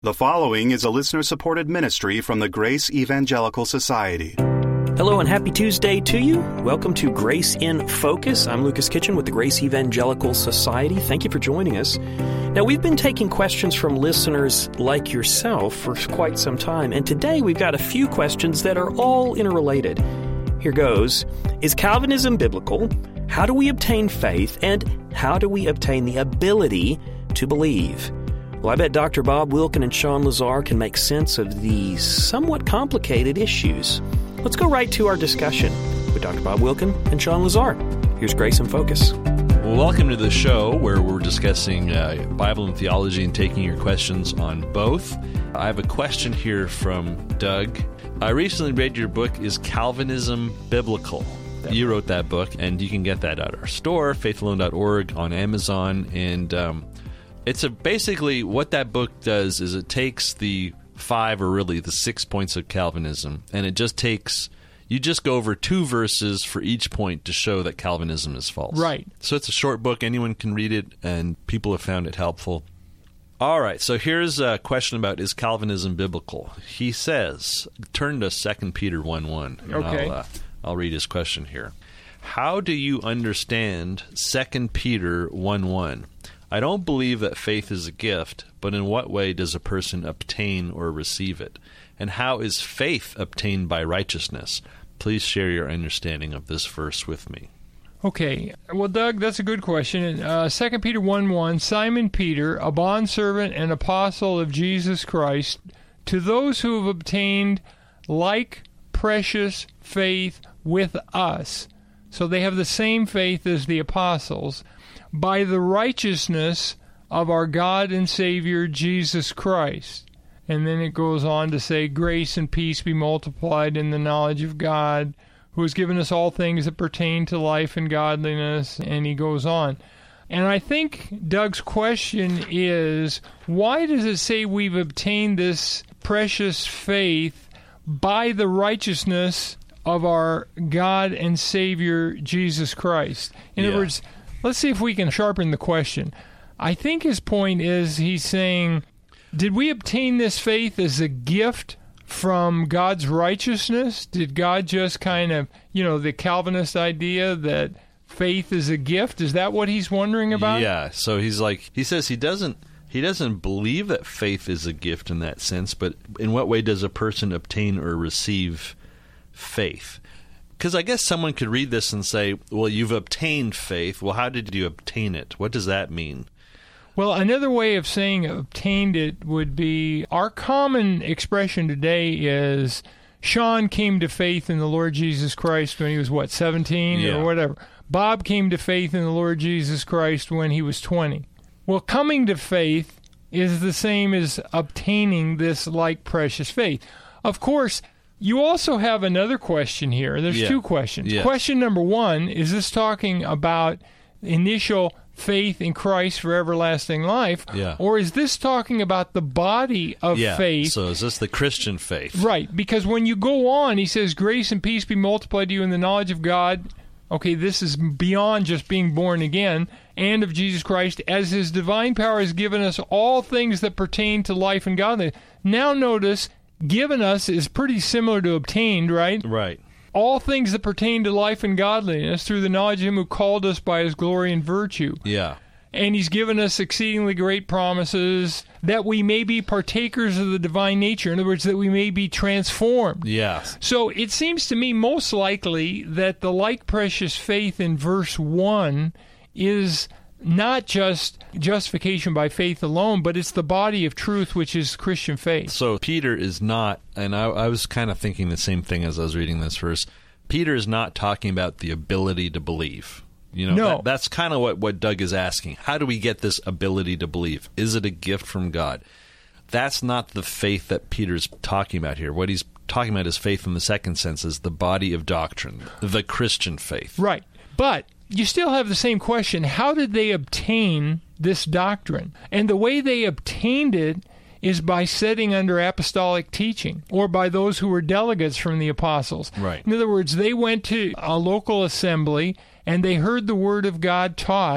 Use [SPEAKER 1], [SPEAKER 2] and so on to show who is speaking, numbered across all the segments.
[SPEAKER 1] The following is a listener-supported ministry from the Grace Evangelical Society.
[SPEAKER 2] Hello and happy Tuesday to you. Welcome to Grace in Focus. I'm Lucas Kitchen with the Grace Evangelical Society. Thank you for joining us. Now, we've been taking questions from listeners like yourself for quite some time, and today we've got a few questions that are all interrelated. Here goes. Is Calvinism biblical? How do we obtain faith? And how do we obtain the ability to believe? Well, I bet Dr. Bob Wilkin and Sean Lazar can make sense of these somewhat complicated issues. Let's go right to our discussion with Dr. Bob Wilkin and Sean Lazar. Here's Grace in Focus.
[SPEAKER 3] Well, welcome to the show where we're discussing Bible and theology and taking your questions on both. I have a question here from Doug. I recently read your book, Is Calvinism Biblical? You wrote that book, and you can get that at our store, faithalone.org, on Amazon, and it's basically what that book does is it takes the 5 or really the 6 points of Calvinism, and it just takes, you just go over 2 verses for each point to show that Calvinism is false.
[SPEAKER 4] Right.
[SPEAKER 3] So it's a short book. Anyone can read it, and people have found it helpful. All right, so here's a question about, is Calvinism biblical? He says, turn to 2 Peter 1:1.
[SPEAKER 4] Okay.
[SPEAKER 3] I'll read his question here. How do you understand 2 Peter 1:1? I don't believe that faith is a gift, but in what way does a person obtain or receive it? And how is faith obtained by righteousness? Please share your understanding of this verse with me.
[SPEAKER 4] Okay. Well, Doug, that's a good question. 2 Peter 1:1, Simon Peter, a bondservant and apostle of Jesus Christ, to those who have obtained like precious faith with us. So they have the same faith as the apostles, by the righteousness of our God and Savior Jesus Christ. And then it goes on to say, grace and peace be multiplied in the knowledge of God, who has given us all things that pertain to life and godliness. And he goes on. And I think Doug's question is, why does it say we've obtained this precious faith by the righteousness of our God and Savior Jesus Christ? In other words, let's see if we can sharpen the question. I think his point is he's saying, did we obtain this faith as a gift from God's righteousness? Did God just kind of, the Calvinist idea that faith is a gift? Is that what he's wondering about?
[SPEAKER 3] Yeah, so he says he doesn't believe that faith is a gift in that sense, but in what way does a person obtain or receive faith? Because I guess someone could read this and say, well, you've obtained faith. Well, how did you obtain it? What does that mean?
[SPEAKER 4] Well, another way of saying obtained it would be, our common expression today is, Sean came to faith in the Lord Jesus Christ when he was, 17 or whatever. Bob came to faith in the Lord Jesus Christ when he was 20. Well, coming to faith is the same as obtaining this like precious faith. Of course, you also have another question here. There's 2 questions. Yeah. Question number 1, is this talking about initial faith in Christ for everlasting life?
[SPEAKER 3] Yeah.
[SPEAKER 4] Or is this talking about the body of faith?
[SPEAKER 3] So is this the Christian faith?
[SPEAKER 4] Right, because when you go on, he says, grace and peace be multiplied to you in the knowledge of God. Okay, this is beyond just being born again, and of Jesus Christ, as his divine power has given us all things that pertain to life and godliness. Now notice, given us is pretty similar to obtained, right?
[SPEAKER 3] Right.
[SPEAKER 4] All things that pertain to life and godliness through the knowledge of him who called us by his glory and virtue.
[SPEAKER 3] Yeah.
[SPEAKER 4] And he's given us exceedingly great promises that we may be partakers of the divine nature. In other words, that we may be transformed.
[SPEAKER 3] Yes.
[SPEAKER 4] So it seems to me most likely that the like precious faith in verse 1 is not just justification by faith alone, but it's the body of truth, which is Christian faith.
[SPEAKER 3] So Peter is not, and I was kind of thinking the same thing as I was reading this verse, Peter is not talking about the ability to believe.
[SPEAKER 4] No.
[SPEAKER 3] That's kind of what Doug is asking. How do we get this ability to believe? Is it a gift from God? That's not the faith that Peter's talking about here. What he's talking about is faith in the second sense, is the body of doctrine, the Christian faith.
[SPEAKER 4] Right. But you still have the same question. How did they obtain this doctrine? And the way they obtained it is by sitting under apostolic teaching, or by those who were delegates from the apostles.
[SPEAKER 3] Right.
[SPEAKER 4] In other words, they went to a local assembly and they heard the word of God taught,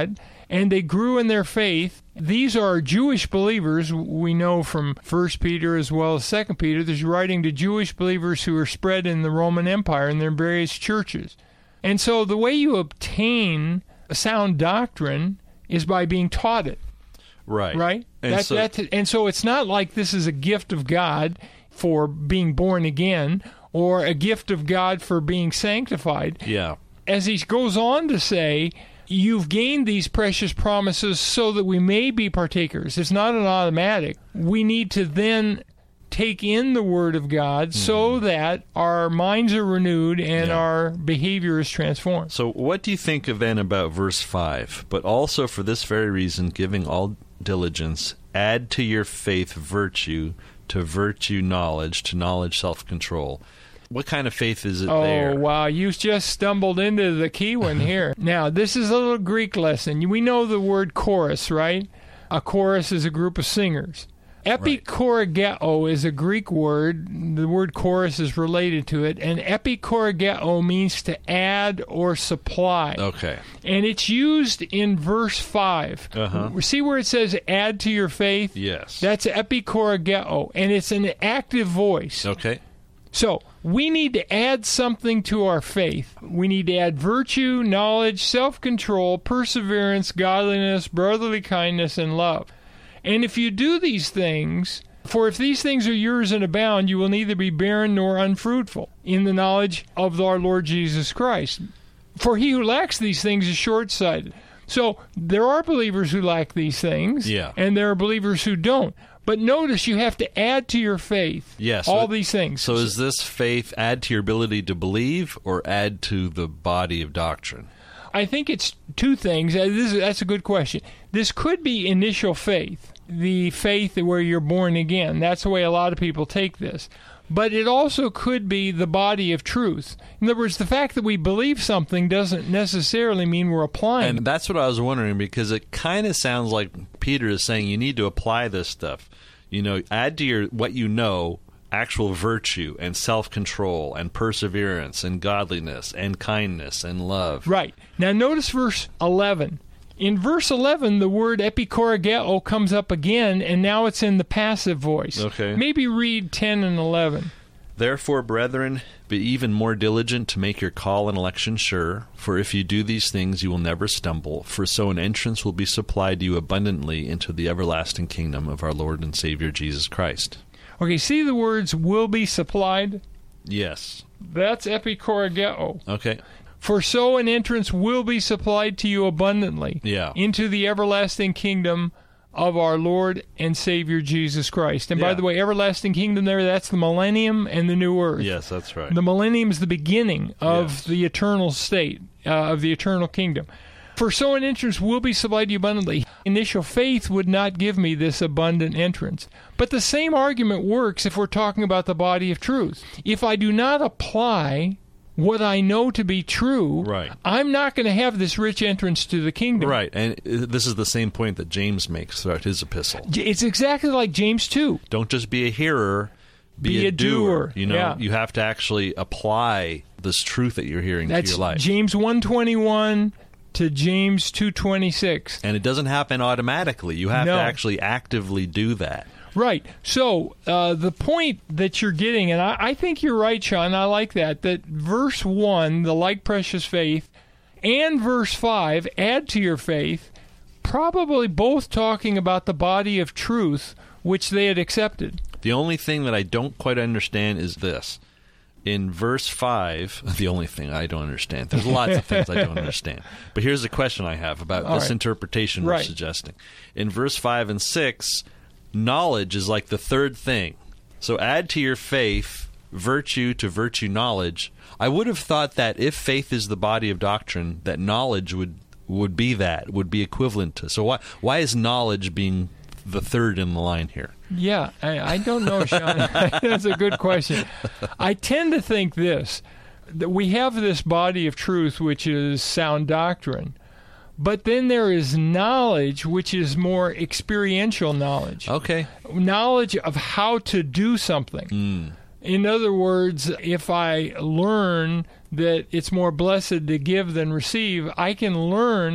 [SPEAKER 4] and they grew in their faith. These are Jewish believers. We know from 1 Peter as well as 2 Peter, there's writing to Jewish believers who are spread in the Roman Empire in their various churches. And so the way you obtain a sound doctrine is by being taught it.
[SPEAKER 3] Right.
[SPEAKER 4] Right?
[SPEAKER 3] And
[SPEAKER 4] So it's not like this is a gift of God for being born again or a gift of God for being sanctified.
[SPEAKER 3] Yeah.
[SPEAKER 4] As he goes on to say, you've gained these precious promises so that we may be partakers. It's not an automatic. We need to then take in the Word of God so that our minds are renewed and our behavior is transformed.
[SPEAKER 3] So what do you think then about verse 5? But also for this very reason, giving all diligence, add to your faith virtue, to virtue knowledge, to knowledge self-control. What kind of faith is it there?
[SPEAKER 4] Oh, wow. You just stumbled into the key one here. Now, this is a little Greek lesson. We know the word chorus, right? A chorus is a group of singers. Epikorageo is a Greek word. The word chorus is related to it. And epikorageo means to add or supply.
[SPEAKER 3] Okay.
[SPEAKER 4] And it's used in verse 5. See where it says add to your faith?
[SPEAKER 3] Yes.
[SPEAKER 4] That's epikorageo. And it's an active voice.
[SPEAKER 3] Okay.
[SPEAKER 4] So we need to add something to our faith. We need to add virtue, knowledge, self-control, perseverance, godliness, brotherly kindness, and love. And if you do these things, for if these things are yours and abound, you will neither be barren nor unfruitful in the knowledge of our Lord Jesus Christ. For he who lacks these things is short-sighted. So there are believers who lack these things, and there are believers who don't. But notice you have to add to your faith all these things.
[SPEAKER 3] So is this faith add to your ability to believe or add to the body of doctrine?
[SPEAKER 4] I think it's two things. That's a good question. This could be initial faith, the faith where you're born again. That's the way a lot of people take this. But it also could be the body of truth. In other words, the fact that we believe something doesn't necessarily mean we're applying.
[SPEAKER 3] And that's what I was wondering, because it kind of sounds like Peter is saying you need to apply this stuff. You know, add to your what you know actual virtue and self-control and perseverance and godliness and kindness and love.
[SPEAKER 4] Right. Now notice verse 11. In verse 11, the word epikorageo comes up again, and now it's in the passive voice.
[SPEAKER 3] Okay.
[SPEAKER 4] Maybe read 10 and 11.
[SPEAKER 3] Therefore, brethren, be even more diligent to make your call and election sure, for if you do these things, you will never stumble, for so an entrance will be supplied to you abundantly into the everlasting kingdom of our Lord and Savior Jesus Christ.
[SPEAKER 4] Okay, see the words will be supplied?
[SPEAKER 3] Yes.
[SPEAKER 4] That's epikorageo.
[SPEAKER 3] Okay.
[SPEAKER 4] For so an entrance will be supplied to you abundantly into the everlasting kingdom of our Lord and Savior Jesus Christ. And by the way, everlasting kingdom there, that's the millennium and the new earth.
[SPEAKER 3] Yes, that's right.
[SPEAKER 4] The millennium is the beginning of the eternal state, of the eternal kingdom. For so an entrance will be supplied to you abundantly. Initial faith would not give me this abundant entrance. But the same argument works if we're talking about the body of truth. If I do not apply what I know to be true, I'm not going to have this rich entrance to the kingdom.
[SPEAKER 3] Right, and this is the same point that James makes throughout his epistle.
[SPEAKER 4] It's exactly like James 2.
[SPEAKER 3] Don't just be a hearer, be a doer. You know, you have to actually apply this truth that you're hearing to your life.
[SPEAKER 4] That's James 1:21 to James 2:26.
[SPEAKER 3] And it doesn't happen automatically. You have to actually actively do that.
[SPEAKER 4] Right. So the point that you're getting, and I think you're right, Sean, I like that verse 1, the like precious faith, and verse 5, add to your faith, probably both talking about the body of truth which they had accepted.
[SPEAKER 3] The only thing that I don't quite understand is this. In verse 5, the only thing I don't understand, there's lots of things I don't understand. But here's the question I have about this interpretation we're suggesting. In verse 5 and 6, knowledge is like the third thing. So add to your faith virtue to virtue knowledge. I would have thought that if faith is the body of doctrine, that knowledge would be equivalent to. So why is knowledge being the third in the line here?
[SPEAKER 4] Yeah, I don't know, Sean. That's a good question. I tend to think that we have this body of truth, which is sound doctrine. But then there is knowledge, which is more experiential knowledge.
[SPEAKER 3] Okay.
[SPEAKER 4] Knowledge of how to do something. In other words, if I learn that it's more blessed to give than receive, I can learn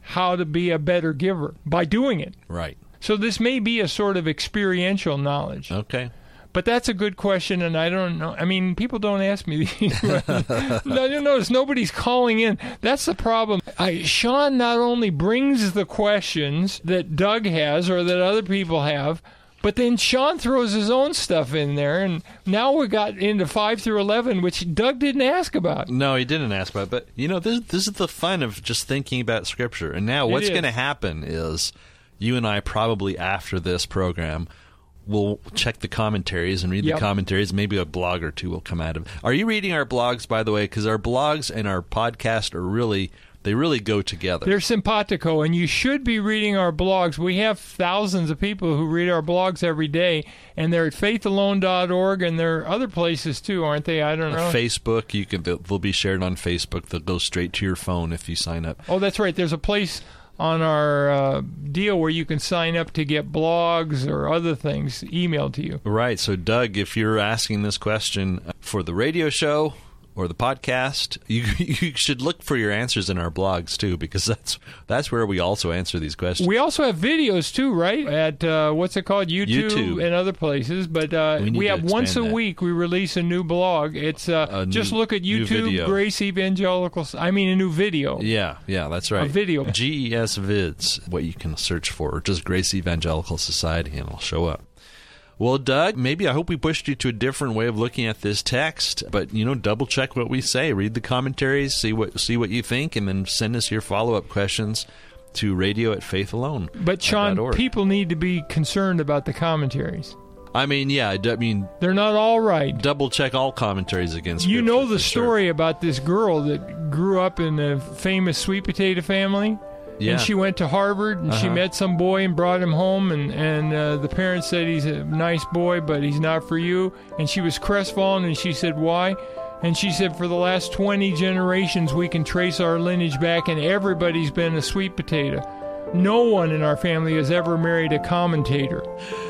[SPEAKER 4] how to be a better giver by doing it.
[SPEAKER 3] Right.
[SPEAKER 4] So this may be a sort of experiential knowledge.
[SPEAKER 3] Okay.
[SPEAKER 4] But that's a good question, and I don't know. I mean, people don't ask me these. No, you notice nobody's calling in. That's the problem. Sean not only brings the questions that Doug has or that other people have, but then Sean throws his own stuff in there, and now we got into 5 through 11, which Doug didn't ask about.
[SPEAKER 3] No, he didn't ask about it. But, this is the fun of just thinking about Scripture. And now what's going to happen is you and I probably after this program we'll check the commentaries and read the commentaries. Maybe a blog or two will come out of it. Are you reading our blogs, by the way? Because our blogs and our podcast they really go together.
[SPEAKER 4] They're simpatico, and you should be reading our blogs. We have thousands of people who read our blogs every day, and they're at faithalone.org, and there are other places too, aren't they? I don't know.
[SPEAKER 3] Facebook, they'll be shared on Facebook. They'll go straight to your phone if you sign up.
[SPEAKER 4] Oh, that's right. There's a place on our deal where you can sign up to get blogs or other things emailed to you.
[SPEAKER 3] Right. So, Doug, if you're asking this question for the radio show or the podcast, you should look for your answers in our blogs, too, because that's where we also answer these questions.
[SPEAKER 4] We also have videos, too, right? At, what's it called? YouTube and other places. But we have once a week we release a new blog. It's just look at YouTube, Grace Evangelicals. I mean, a new video.
[SPEAKER 3] Yeah, that's right.
[SPEAKER 4] A video.
[SPEAKER 3] GES Vids, what you can search for, or just Grace Evangelical Society, and it'll show up. Well, Doug, I hope we pushed you to a different way of looking at this text, but, double check what we say. Read the commentaries, see what you think, and then send us your follow-up questions to radio@faithalone.org.
[SPEAKER 4] But, Sean, people need to be concerned about the commentaries.
[SPEAKER 3] I mean,
[SPEAKER 4] they're not all right.
[SPEAKER 3] Double check all commentaries against Scripture.
[SPEAKER 4] You know the story about this girl that grew up in a famous sweet potato family?
[SPEAKER 3] Yeah.
[SPEAKER 4] And she went to Harvard, and she met some boy and brought him home, and the parents said he's a nice boy, but he's not for you. And she was crestfallen, and she said, why? And she said, for the last 20 generations, we can trace our lineage back, and everybody's been a sweet potato. No one in our family has ever married a commentator.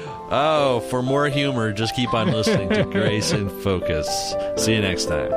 [SPEAKER 3] Oh, for more humor, just keep on listening to Grace in Focus. See you next time.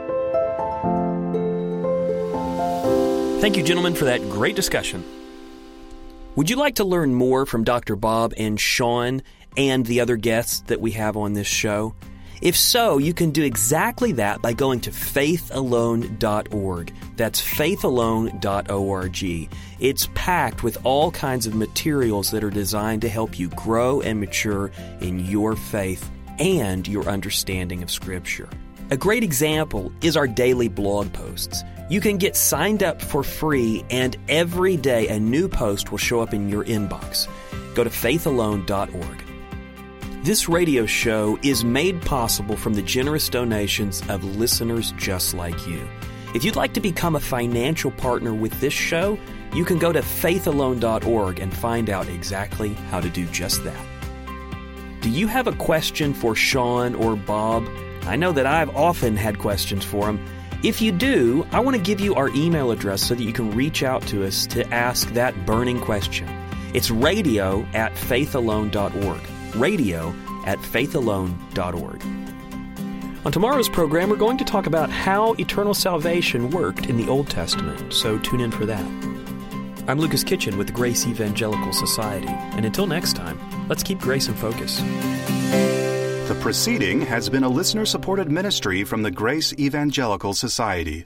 [SPEAKER 2] Thank you, gentlemen, for that great discussion. Would you like to learn more from Dr. Bob and Sean and the other guests that we have on this show? If so, you can do exactly that by going to faithalone.org. That's faithalone.org. It's packed with all kinds of materials that are designed to help you grow and mature in your faith and your understanding of Scripture. A great example is our daily blog posts. You can get signed up for free, and every day a new post will show up in your inbox. Go to faithalone.org. This radio show is made possible from the generous donations of listeners just like you. If you'd like to become a financial partner with this show, you can go to faithalone.org and find out exactly how to do just that. Do you have a question for Sean or Bob? I know that I've often had questions for them. If you do, I want to give you our email address so that you can reach out to us to ask that burning question. It's radio@faithalone.org. radio@faithalone.org. On tomorrow's program, we're going to talk about how eternal salvation worked in the Old Testament, so tune in for that. I'm Lucas Kitchen with the Grace Evangelical Society, and until next time, let's keep grace in focus.
[SPEAKER 1] The proceeding has been a listener-supported ministry from the Grace Evangelical Society.